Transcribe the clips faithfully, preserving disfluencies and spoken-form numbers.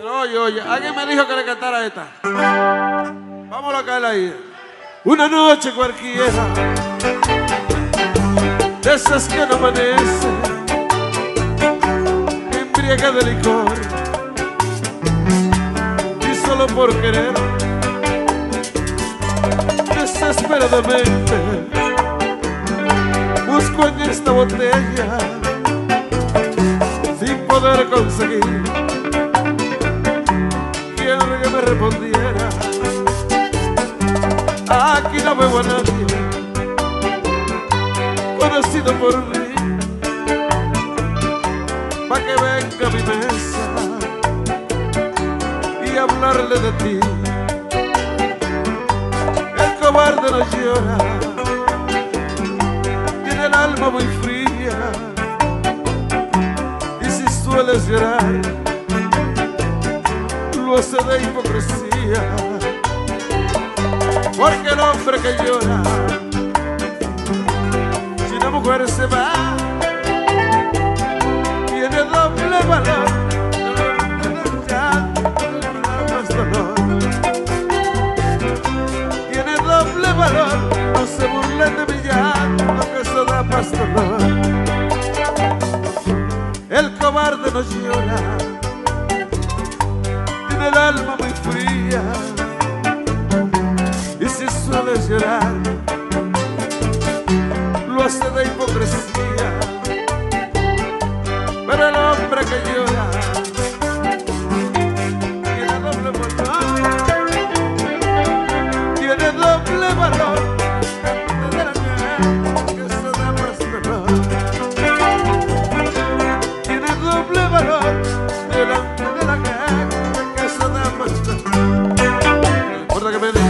Pero oye, oye, alguien me dijo que le cantara esta. Vamos a caer ahí. Una noche cualquiera, de esas que no amanece, embriaga de licor, y solo por querer, desesperadamente, busco en esta botella, sin poder conseguir quien que me respondiera. Aquí no veo a nadie conocido por mí, pa' que venga a mi mesa y hablarle de ti. El cobarde no llora, tiene el alma muy fría, y si sueles llorar, lo hace de hipocresía. Porque el hombre que llora, si una mujer se va, tiene doble valor, más dolor. Tiene doble valor, no se burlen de mi llanto, que eso da más dolor. El cobarde no llora, tiene el alma muy fría, y si sueles llorar, lo hace de hipocresía. Pero el hombre que llora tiene doble valor, tiene doble valor, que eso da más dolor. Tiene doble valor delante de la gente, que eso da más dolor. No importa que me diga,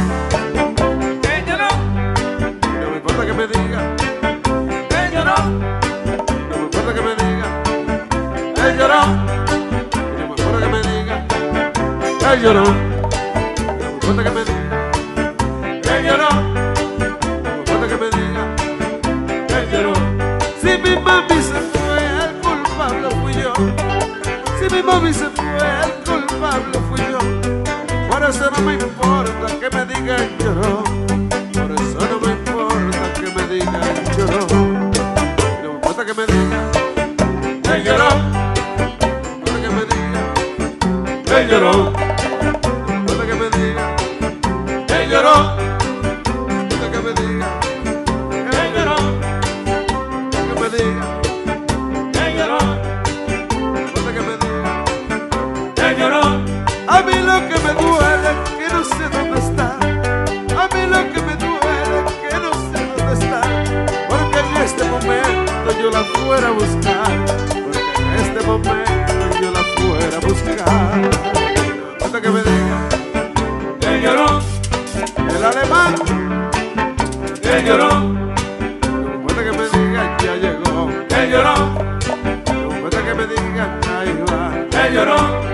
que me diga, ella no, no me importa que me diga, ella no, no me importa que me diga, ella no, no me importa que me diga, ella no, no me importa que me diga, ella no. Si mi mami se fue, el culpable fui yo. Si mi mami se fue, el culpable fui yo. Por eso no me importa que me diga ella no. Por eso no me importa que me diga lloró. No me importa que me diga él lloró. No me importa que me diga él lloró. No me importa que me diga él lloró. No me importa que me diga él lloró. Que me diga él lloró. No me importa que me diga él lloró. A mí lo que me duele es que no sé dónde está. A mí lo que me duele es que no sé dónde está. Porque en este momento yo la fuera a buscar. Porque en este momento yo la fuera a buscar. No importa que me diga él lloró. El alemán él lloró. No importa que me diga ya llegó. Él lloró. No importa que me diga ahí va. Él lloró.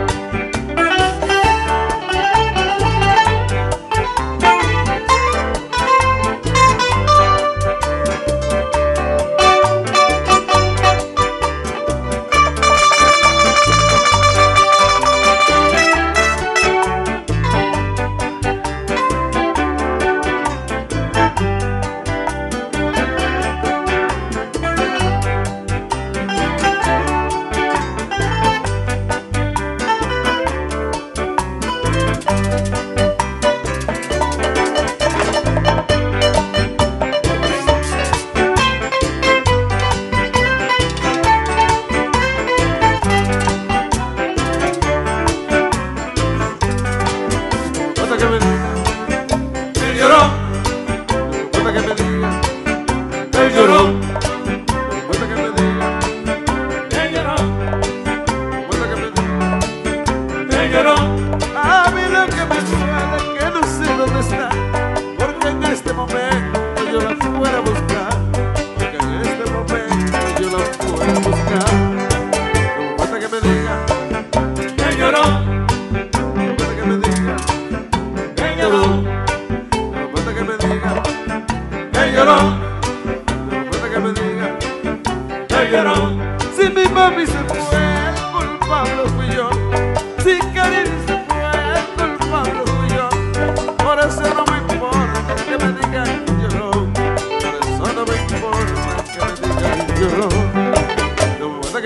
A mí lo que me duele es que no sé dónde está. Porque en este momento yo la fuera a buscar. Porque en este momento yo la fuera a buscar. No me importa que me diga él lloró. No me importa que me diga él lloró. No me importa que me diga él lloró. No me importa que me diga él lloró. Si mi mami se fue, el culpable fui yo. Si Karin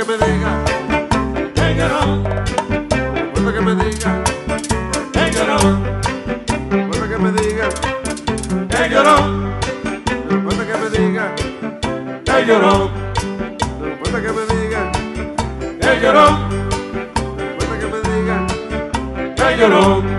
que me diga, el llorón, no me importa que me diga, el llorón, no me importa que me diga, el llorón, no me importa que me diga, el llorón, no me importa que me diga, el llorón, no me importa que me diga, el llorón.